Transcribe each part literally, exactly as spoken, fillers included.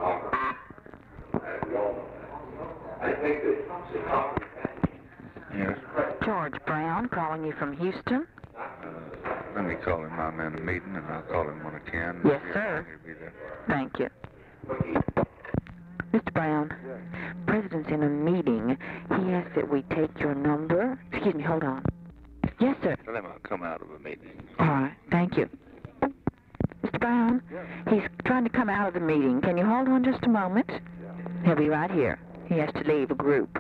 Yes. George Brown calling you from Houston. Uh, let me call him. I'm in a meeting, and I'll call him when I can. Yes, Yeah, sir. he'll be there. Thank you. Mister Brown, Yes. President's in a meeting. He asked that we take your number. Excuse me, hold on. Yes, sir. Tell him I'll come out of a meeting. All right, thank you. Mister Brown, Yes. he's trying to come out of the meeting. Can you hold on just a moment? Yeah. He'll be right here. He has to leave a group.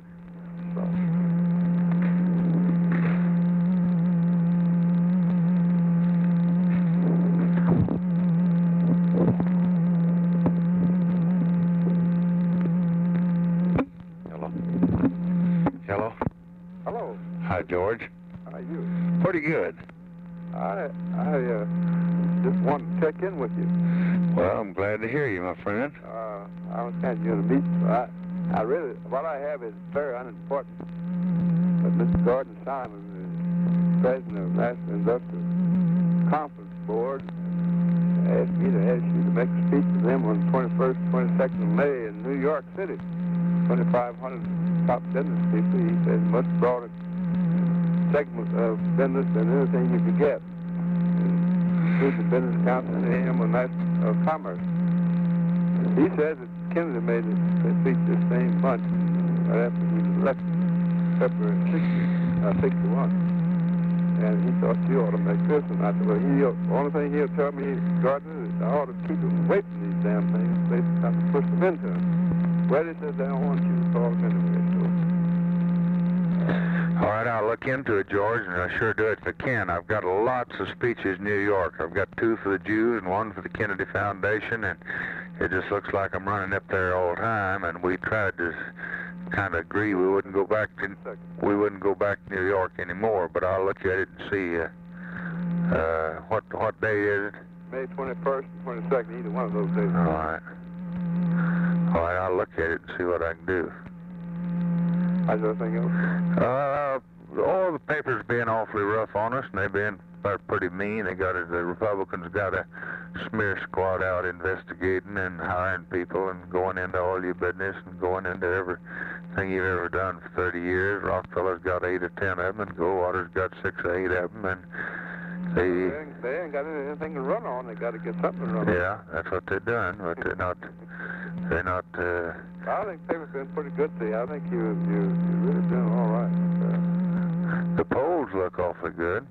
Hello. Hello. Hello. Hi, George. How are you? Pretty good. I I uh, just wanted to check in with you. Well, I'm glad to hear you, my friend. Uh, I understand you're in a meeting, so I, I really, what I have is very unimportant. But Mister Gordon Simon, the president of the National Industrial Conference Board, asked me to ask you to make a speech to them on the twenty-first, twenty-second of May in New York City. twenty-five hundred top business people. He said much broader segment of business than anything you could get. Includes the Business Council and the Animal National uh, Commerce. He says that Kennedy made a speech this same month, right after he was elected, February sixtieth, uh, sixty-one. And he thought you ought to make this, and I said, well, he, the only thing he'll tell me, Gardner, is I ought to keep him away from these damn things. They have to push them into him. Well, he says they don't want you to call them anyway, so. All right, I'll look into it, George, and I'll sure do it if I can. I've got lots of speeches in New York. I've got two for the Jews and one for the Kennedy Foundation, and it just looks like I'm running up there all the time. And we tried to kind of agree we wouldn't go back to we wouldn't go back to New York anymore. But I'll look at it and see uh, uh, what what day is it? May twenty-first and twenty-second, either one of those days. All right. All right, I'll look at it and see what I can do. How's everything else? Uh, all the papers being awfully rough on us, and they've been pretty mean. They got it, the Republicans got a smear squad out investigating and hiring people and going into all your business and going into everything you've ever done for thirty years. Rockefeller's got eight or ten of them, and Goldwater's got six or eight of them, and they... They ain't, they ain't got anything to run on. They got to get something to run on. Yeah, that's what they're doing, but they're not... They're not... Uh, I think papers been pretty good to you. I think you, you, you're really doing all right. Uh, the polls look awfully good.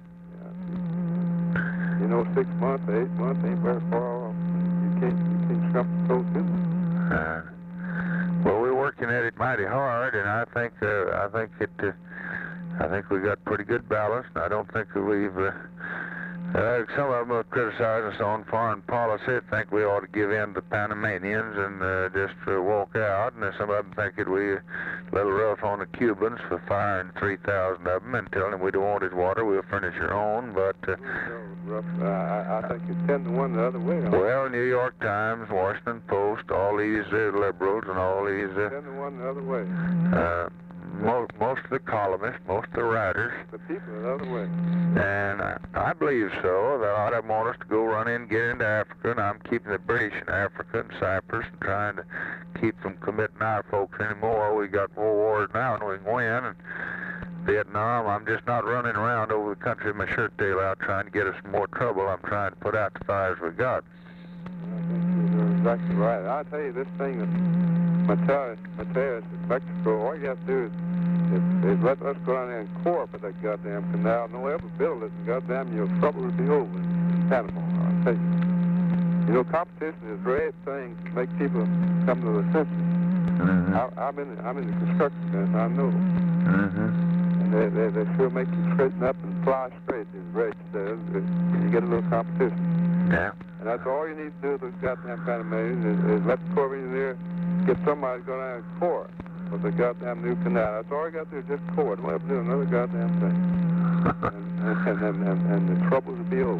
yeah. You know, six months, eight months ain't very far off. You can't, you can't trump the toes, too. Uh, well, we're working at it mighty hard, and I think uh, I think it. Uh, I think we got pretty good balance. And I don't think that we've. Uh, uh, some of them will criticize us on foreign policy. Think we ought to give in to Panamanians and uh, just uh, walk out. And some of them think that we a little rough on the Cubans for firing three thousand of them and telling them we don't want his water. We'll furnish our own. But uh, rough. Uh, I, I think it's ten to one the other way. Huh? Well, New York Times, Washington Post, all these uh, liberals and all these... Uh, ten to one the other way. uh, mo most of the columnists, most of the writers. The people the other way. And I, I believe so. That a lot of them want us to go run in and get into Africa, and I'm keeping the British in Africa and Cyprus and trying to keep from committing our folks anymore. We got more wars now than we can win. And Vietnam, I'm just not running around over the country with my shirt tail out trying to get us more trouble. I'm trying to put out the fires we got. I think you're exactly right. I'll tell you this thing that Mateus, Mateus in Mexico, all you have to do is, is, is let us go down there and core for that goddamn canal. No ever build it, and goddamn your trouble will be over in Panama, I'll tell you. You know, competition is a great thing to make people come to the senses. Mm-hmm. I, I'm in I'm in the construction business, I know. Mm-hmm. They, they, they sure make you straighten up and fly straight, as Reg says, if you get a little competition. Yeah. And that's all you need to do with those goddamn Panamanians is, is let the Corps engineer get somebody to go down and core with the goddamn new canal. That's all you got to do is just core. Don't have to do another goddamn thing. and, and, and, and, and the troubles will be over.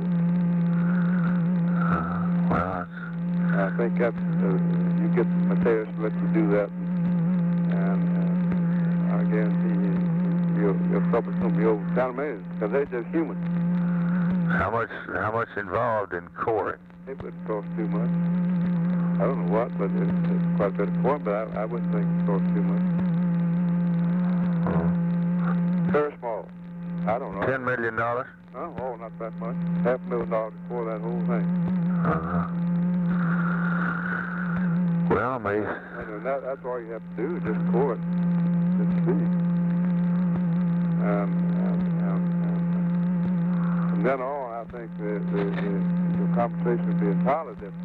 Well, I think that's, uh, you get Mateus to let you do that, and uh, I guarantee you, your, your trouble's going to be over. Panamanians, because they're just human. how much how much involved in coring? it wouldn't cost too much. I don't know what, but it, it's quite a bit of corn, but I, I wouldn't think it cost too much. Very small. I don't know. Ten million dollars? Oh, oh, not that much. Half a million dollars for that whole thing. Uh-huh. Well, maybe. And that, that's all you have to do, just pour it. Just see. Um, and, and, and, from then on, I think the, the, the, the conversation would be entirely different.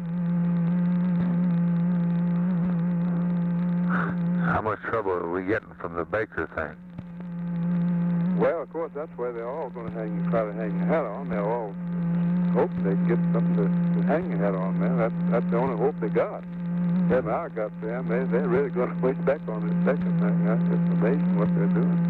How much trouble are we getting from the Baker thing? Well, of course, that's where they're all going to hang, try to hang their hat on. They're all hoping they can get something to, to hang their hat on, man. That's, that's the only hope they got. They now got them. They, they're really going to wait back on this second thing. Huh? It's amazing what they're doing.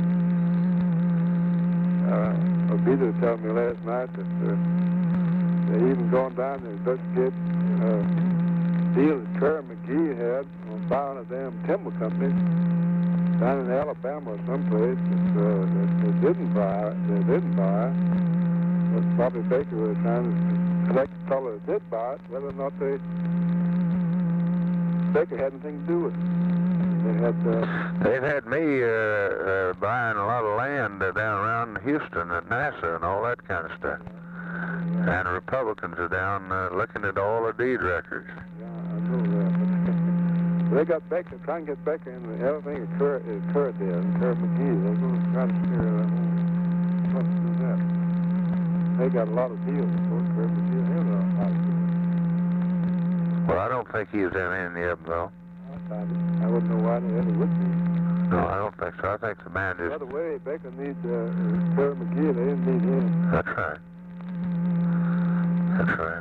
Uh, Obito told me last night that uh, they even gone down to investigate uh, deal that Kerr McGee had on buying a damn timber company down in Alabama or someplace that, uh, that they didn't buy. They didn't buy. But Bobby Baker was trying to collect the fellow that did buy it, whether or not they Baker had anything to do with it. They had. Uh, They've had me uh, uh, buying a lot of land uh, down around Houston at NASA and all that kind of stuff. And the Republicans are down uh, looking at all the deed records. Yeah, I know that. But they got Baker, trying to get Baker in the, everything occurred, occurred there, and Kerr McGee. They're going to try to scare that whole stuff through that. They got a lot of deals, of course, Kerr McGee. They have a lot of deals. Well, I don't think he was in any of them, though. I, I wouldn't know why they ever would be. No, I don't think so. I think the man just... By the way, Baker needs uh, Kerr McGee. They didn't need him. That's right. That's right.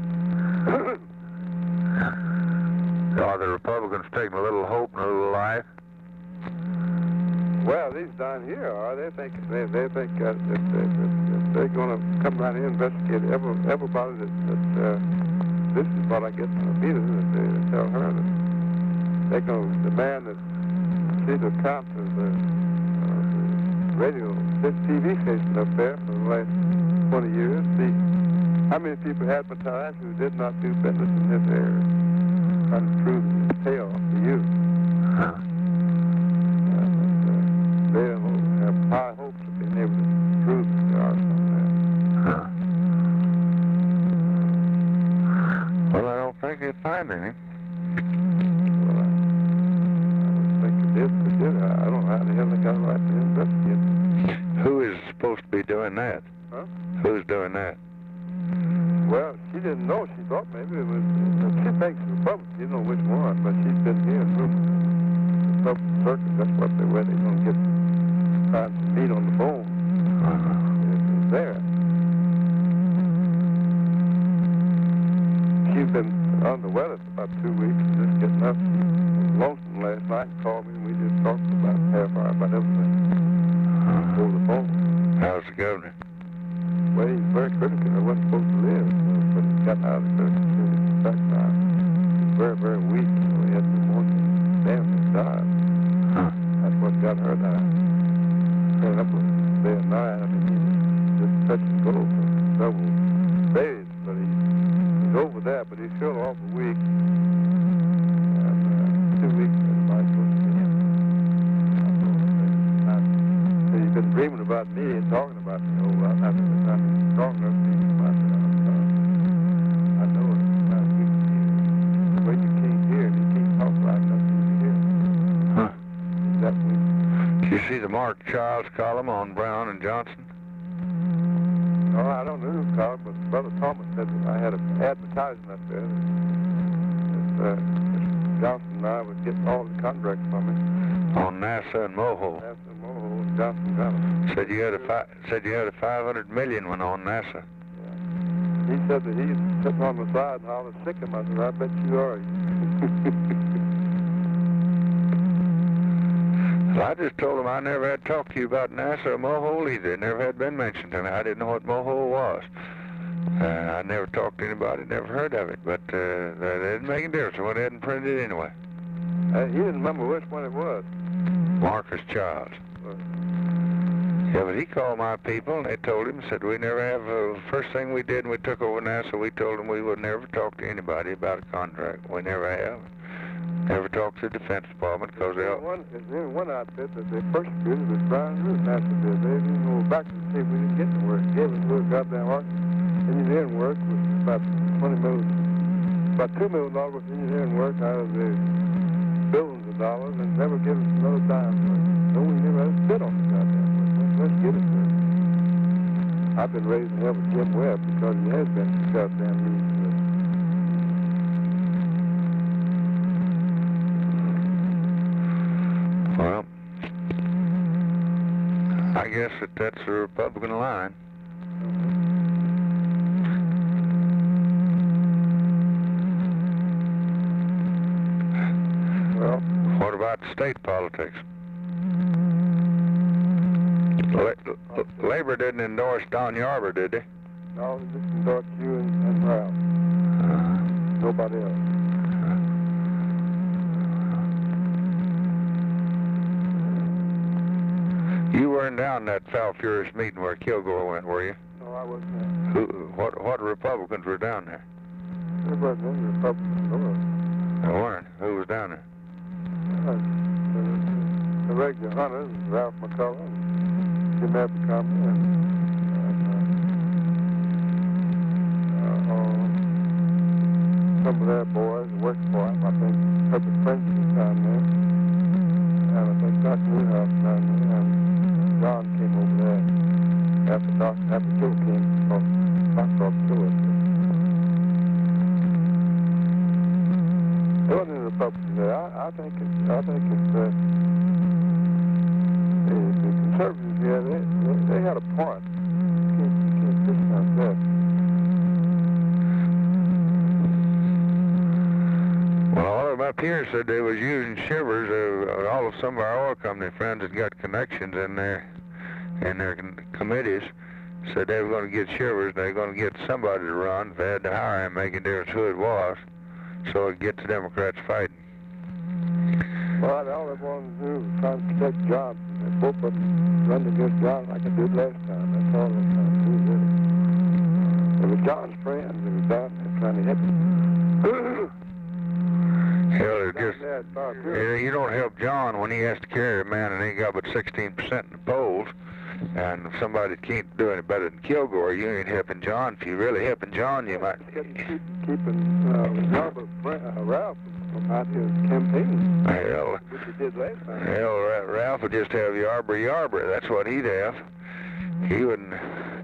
Are the Republicans taking a little hope and a little life? Well, these down here are. They think they they think uh, that, that, that, that they're going to come down here and investigate every, everybody that, that uh, this is what I get from the meter. That they tell her that they're going to, the man that sees the count of the, uh, the radio, this T V station up there for the last twenty years, see how many people advertised who did not do business in this area, trying to prove his tale to you. Huh. They have high hopes of being able to prove that there are some there. Huh. Well, I don't think they'd find any. Well, I, I don't think it did, but it did. I, I don't know how the hell they got right to investigate. Who is supposed to be doing that? Huh? Who's doing that? Well, she didn't know. She thought maybe it was, uh, she thinks it was public. She didn't know which one, but she's been hearing rumors. The public circuit, that's what they where they're going to get trying to meet on the phone. Uh-huh. It's there. She's been on the weather for about two weeks, just getting up. Lonesome last night and called me, and we just talked about half hour about everything Uh-huh. over the phone. How's the governor? Well, he's very critical. I wasn't supposed to live, but he got out of the back now. He's very, very weak. So he had pneumonia. Damn, he died. Huh. That's what got her down. Staying up with day and night. I mean, he was just touch and go for several days. But he, he's over that, but he's still awful weak. And uh, two weeks is my supposed to be in. So he's been dreaming about me and talking about me a whole lot. I mean, I'm talking to me about it. I know it. Not weak to you. The way you can't hear it, you can't talk like that you hear. Huh. Is that weak? Did you see the Mark Childs column on Brown and Johnson? No, I don't know who called, but Brother Thomas said that I had an advertisement up there that, that uh, Johnson and I would get all the contracts from him. On NASA and Moho. NASA and Moho, Johnson got them. Said you had a fi- said you had a five hundred million one on NASA. He said that he's sitting on the side and I was sick of him. I said, I bet you are. Well, I just told him I never had talked to you about NASA or Moho either. It never had been mentioned to me. I didn't know what Moho was. Uh, I never talked to anybody, never heard of it. But uh, that didn't make a difference. I went ahead and printed it anyway. Uh, he didn't remember which one it was. Marcus Childs. Uh, Yeah, but he called my people, and they told him, said we never have, uh, first thing we did when we took over NASA, we told them we would never talk to anybody about a contract. We never have. Never talked to the Defense Department, because they all... One, there's only one outfit that they persecuted was Brown Root NASA did. They didn't go back and see if we didn't get to work. Gave us a little goddamn work. Engineering work was about twenty million, about two million dollars worth of engineering work out of the billions of dollars, and never give us another dime. No, we never had a bid on the goddamn work. Let's get it to it. I've been raising hell with Jim Webb because he has been the goddamn reason for this. Well, I guess that that's the Republican line. Well, what about state politics? La Labor didn't endorse Don Yarber, did they? no, they just endorsed you and, and Ralph. Uh, Nobody else. You weren't down that foul furious meeting where Kilgore went, were you? No, I wasn't there. Who, what, what Republicans were down there? There wasn't any Republicans. No, There weren't. Who was down there? uh, the, the regular hunters, Ralph McCullough, and Jim Abercrombie, and, and uh, uh, some of their boys worked for him. I think Herbert French was down there, and I think Doctor Newhouse was down there, and John came over there after Doc, after Joe came from Foxcroft to us. There wasn't any Republicans there. I, I think it's, I think it's, uh, the, the conservatives here, they, they, they had a point. You can't, you can't discount that. Well, all of them up here said they was using shivers. Uh, all of some of our oil company friends that got connections in their in their con committees said they were going to get shivers. They were going to get somebody to run. If they had to hire him, make a difference who it was, so it'd get the Democrats fighting. Well, all they wanted to do was try to protect jobs. And both of them run against John like I did last time. That's all they're trying to do, really. They were John's friends. They were down there trying to help him. Hell, it just, yeah, you don't help John when he has to carry a man and ain't got but sixteen percent in the polls. And if somebody can't do any better than Kilgore, you ain't helping John. If you're really helping John, you might... Keep, keeping uh, Robert, uh, Ralph out his campaign. Hell, Which he did last time. hell, Ra Ralph would just have Yarber Yarber. That's what he'd have. He wouldn't...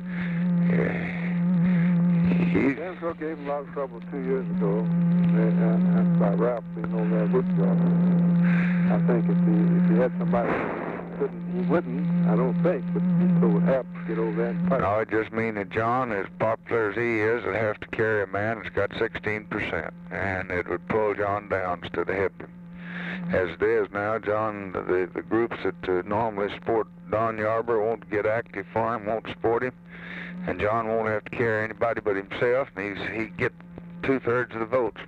Uh, he... Danville gave him a lot of trouble two years ago, and, and, and by Ralph being over there with John. I think if he, if he had somebody couldn't, he wouldn't, I don't think, but he's so apt to get over there and fight. No, it just means that John, as popular as he is, would have to carry a man that's got sixteen percent, and it would pull John down instead of help him. As it is now, John, the, the groups that uh, normally support Don Yarber won't get active for him, won't support him, and John won't have to carry anybody but himself, and he's, he'd get two-thirds of the votes.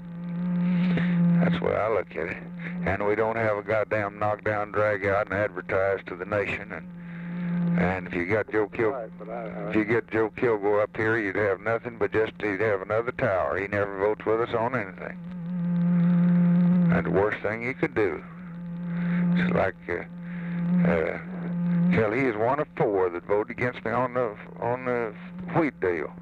That's the way I look at it. And we don't have a goddamn knockdown, drag out, and advertise to the nation. And and if you got Joe Kil, Right, but I, I, if you get Joe Kilgore up here, you'd have nothing but just he'd have another tower. He never votes with us on anything. And the worst thing he could do. It's like, uh, uh, hell, he is one of four that voted against me on the on the wheat deal.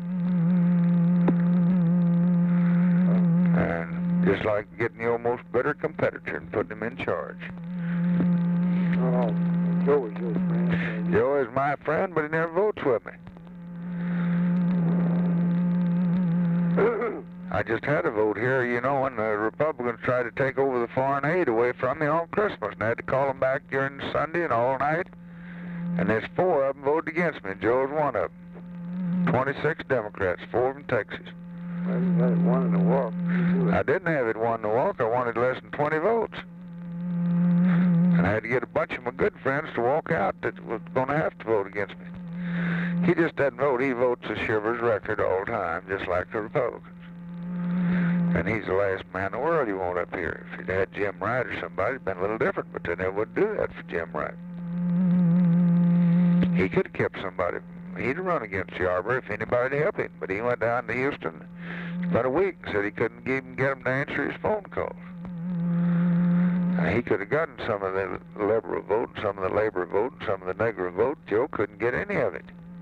And just like getting your most bitter competitor and putting him in charge. oh, Joe was your friend. Joe is my friend, but he never votes with me. I just had a vote here, you know, when the Republicans tried to take over the foreign aid away from me on Christmas, and I had to call them back during Sunday and all night. And there's four of them voted against me. Joe's one of them. twenty-six Democrats, four of them Texas. Well, you had one in the walk. I didn't have it one to walk. I wanted less than twenty votes. And I had to get a bunch of my good friends to walk out that was going to have to vote against me. He just doesn't vote. He votes a Shivers record all the time, just like the Republicans. And he's the last man in the world you want up here. If you'd had Jim Wright or somebody, it'd been a little different, but they never would do that for Jim Wright. He could have kept somebody. He'd run against Yarborough if anybody helped him, but he went down to Houston about a week and said he couldn't even get him to answer his phone calls. Now, he could have gotten some of the liberal vote, and some of the labor vote, and some of the Negro vote. Joe couldn't get any of it.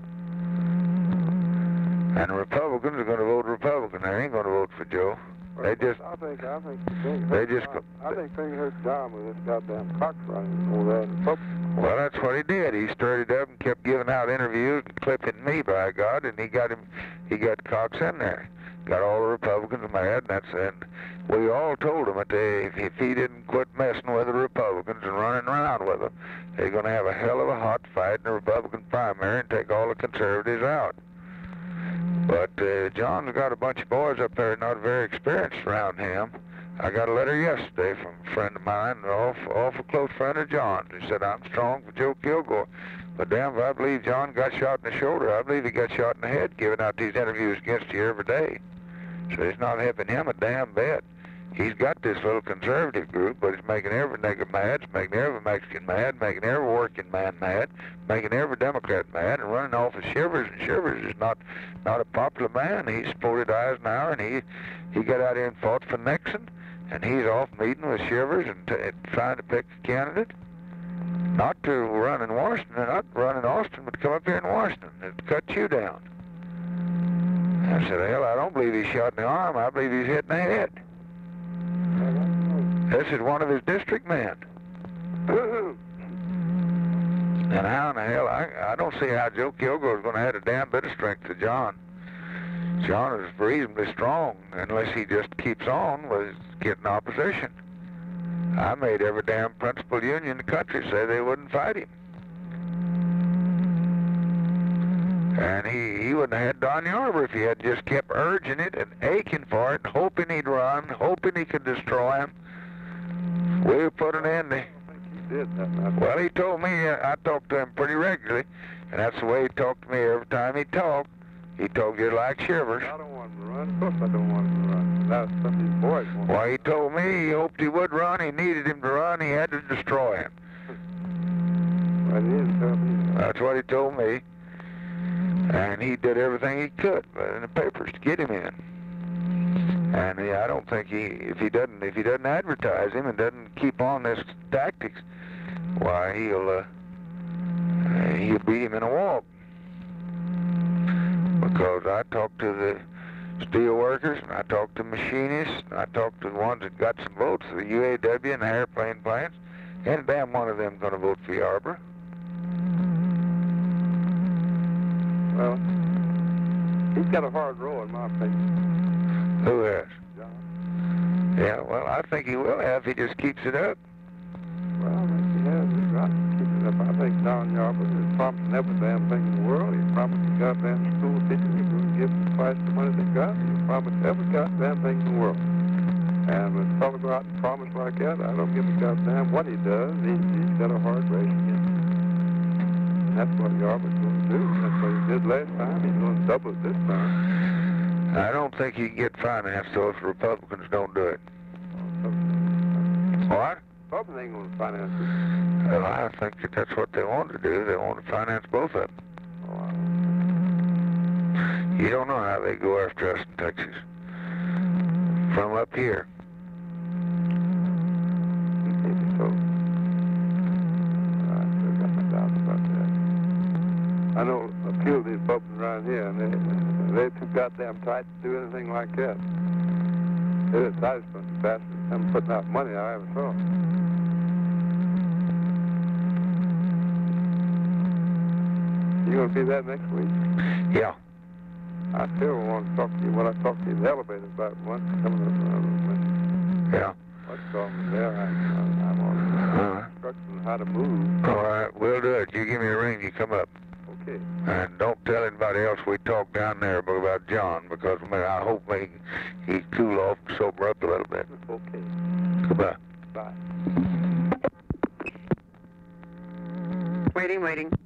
And the Republicans are going to vote Republican. They ain't going to vote for Joe. They just. I think. I think. Thing They just. John, I think thing hurt John with this goddamn Cox running over there in the Republican. Well, that's what he did. He stirred it up and kept giving out interviews and clipping me, by God, and he got him. He got Cox in there. Got all the Republicans mad, and that's and we all told him that they, if, if he didn't quit messing with the Republicans and running around with them, they're going to have a hell of a hot fight in the Republican primary and take all the conservatives out. But uh, John's got a bunch of boys up there not very experienced around him. I got a letter yesterday from a friend of mine, an awful, awful close friend of John's. He said, I'm strong for Joe Kilgore. But damn, if I believe John got shot in the shoulder, I believe he got shot in the head giving out these interviews against you every day. So it's not helping him a damn bit. He's got this little conservative group, but it's making every nigger mad, it's making every Mexican mad, making every working man mad, making every Democrat mad, and running off of Shivers. And Shivers is not not a popular man. He supported Eisenhower, and he he got out here and fought for Nixon, and he's off meeting with Shivers and t trying to pick a candidate. Not to run in Washington, not run in Austin, but to come up here in Washington and cut you down. I said, hell, I don't believe he's shot in the arm. I believe he's hit in the head. This is one of his district men. And how in the hell, I, I don't see how Joe Kilgore is going to have a damn bit of strength to John. John is reasonably strong, unless he just keeps on with getting opposition. I made every damn principal union in the country say they wouldn't fight him. And he, he wouldn't have had Don Yarborough if he had just kept urging it and aching for it, and hoping he'd run, hoping he could destroy him. We put an end to it. Well, he told me, I talked to him pretty regularly, and that's the way he talked to me every time he talked. He told you like Shivers. I don't want him to run. Of course I don't want him to run. That's some of these boys want Well, he told me he hoped he would run. He needed him to run. He had to destroy him. Well, he is something. That's what he told me. And he did everything he could in the papers to get him in. And yeah, I don't think he, if he doesn't, if he doesn't advertise him and doesn't keep on this tactics, why he'll, uh, he'll beat him in a walk. Because I talked to the steel workers, and I talked to machinists, and I talked to the ones that got some votes, the U A W and the airplane plants, and damn one of them going to vote for Yarborough. Well, he's got a hard row, in my opinion. Who has? John. Yeah, well, I think he will have if he just keeps it up. Well, I think he has. He's right to keep it up. I think Don Yarborough is promising every damn thing in the world. He promised the goddamn school teachers he's going to give them twice the money they got. He promised every goddamn thing in the world. And when a fellow go out and promise like that, I don't give a goddamn what he does. He, he's got a hard race against him. And that's what Yarborough's going to do. That's what he did last time. He's going to double it this time. I don't think he can get finance, so if the Republicans don't do it. What? Republicans ain't going to finance it. Well, I think that that's what they want to do. They want to finance both of them. Oh, I You don't know how they go after us in Texas. From up here. maybe so. I still got my doubts about that. I know a few of these Republicans around here, and they, they're too goddamn tight to do anything like that. They're the tightest bunch of bastards. I'm putting out money I ever saw. You gonna see that next week? Yeah. I still want to talk to you what I talked to you in the elevator about once coming up uh, Yeah. what's called there. I, I, I'm on Uh-huh. instructions on how to move. All right, we'll do it. You give me a ring, you come up. Okay. And don't tell anybody else we talked down there about John, because I, mean, I hope he, he cool off and sober up a little bit. Okay. Goodbye. Bye. Waiting, waiting.